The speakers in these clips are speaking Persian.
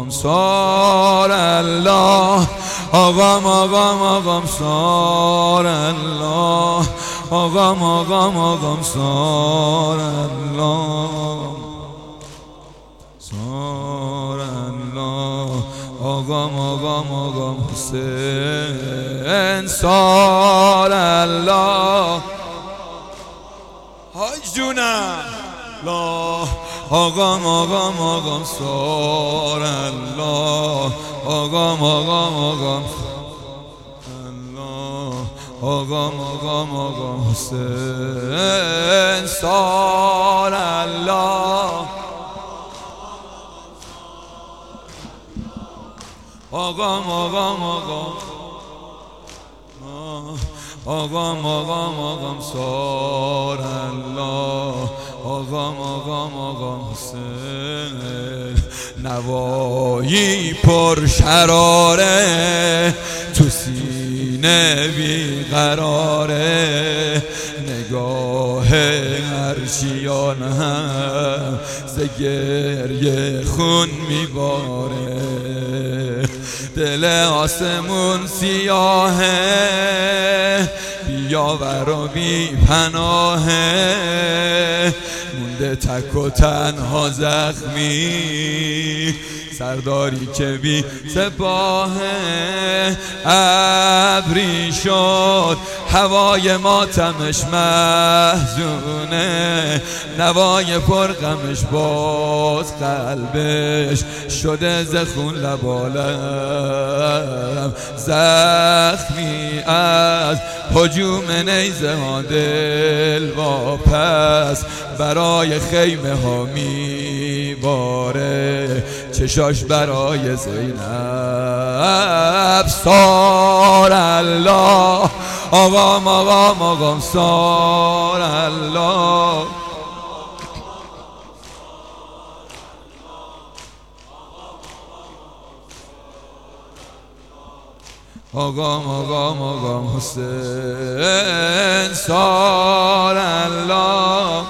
آقام سار الله، آقام سار الله، آقام سار الله، سار الله، آقام حسین سار الله. های جونم الله، آقام سار الله، آقام الله، آقام حسین سار الله، آقام سار الله، آقام حسین. نوایی پر شراره، تو سینه بیقراره، نگاه عرشیان هم ز گریه خون میباره، دل آسمون سیاهه، بیاور و بی پناهه، مونده تک و تنها زخمی، سرداری که بی سپاهه. ابری شد هوای ماتمش محزونه، نوای پرغمش باز قلبش شده ز خون لبالم، زخمی از هجوم نیزه ها دل واپس برای خیمه ها میباره، چشاش برای زینب سار الله، آقام سار الله، آقام حسین سار الله،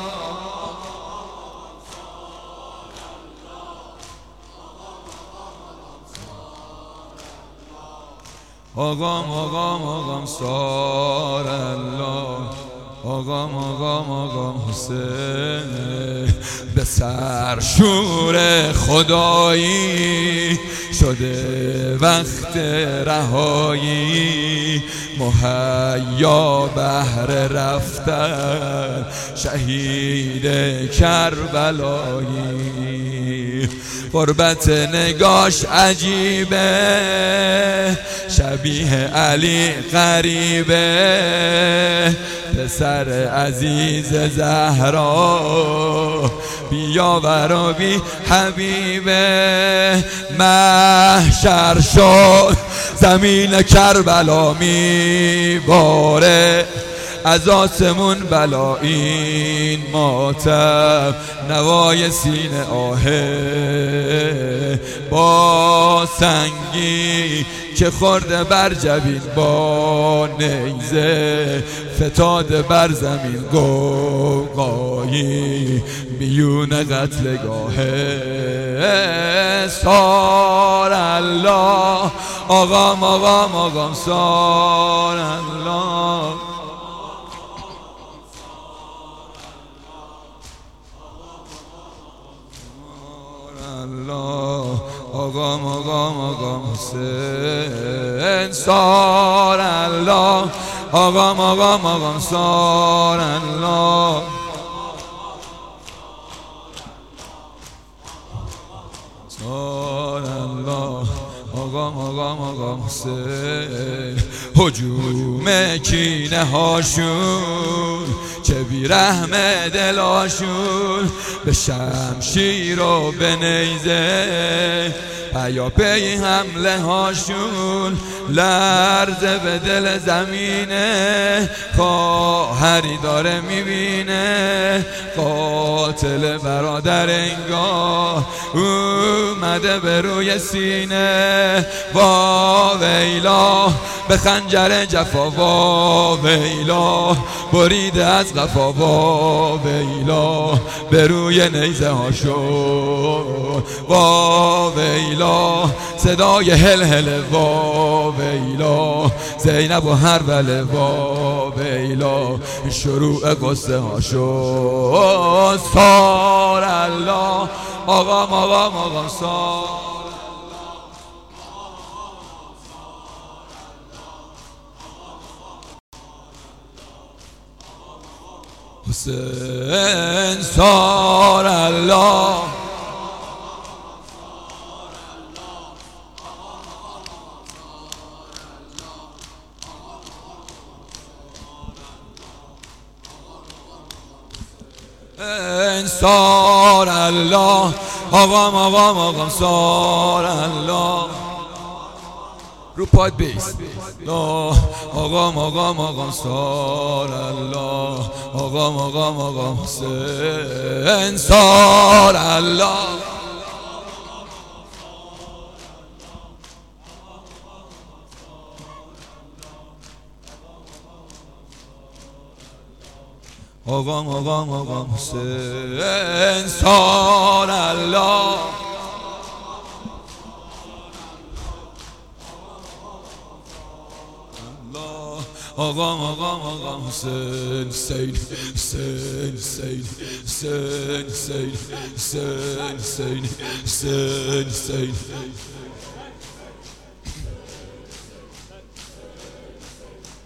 آقام سار الله، آقام حسین. به سرشور خدایی شده وقت رهایی، مهیا بهر رفتن شهید کربلایی، قربت نگاش عجیبه، شبیه علی غریبه، پسر عزیز زهرا، بیاور و بی حبیبه. محشر شد زمین کربلا میباره، از آسمون بلا این ماتم، نوای سینه آهه، با سنگی که خورده بر جبین با نیزه، فتاده بر زمین گوگایی، میون قتلگاهه سار الله، آقام سار الله، آقام حسین سار الله، آقام سار الله، سار الله، آقام حسین. هجوم کینه هاشون چه بیرحم دلاشون، به شمشیر و به نیزه پیاپی حمله هاشون، لرزه به دل زمینه، خواهری داره میبینه، قاتل برادر انگاه اومده به روی سینه. وا ویلا به خنجر جفا، وا ویلا بریده از قفا، وا ویلا به روی نیزه ها شد، وا ویلا ویلا صدای هل هل وا ویلا زینب و هربله وا ویلا شروع قصه ها شد سار الله آقا سار حسین سار الله سار الله آقام سار الله رو پاد بیست آقام سار الله آقام حسین سار الله آقام حسین سار الله آقام حسین سین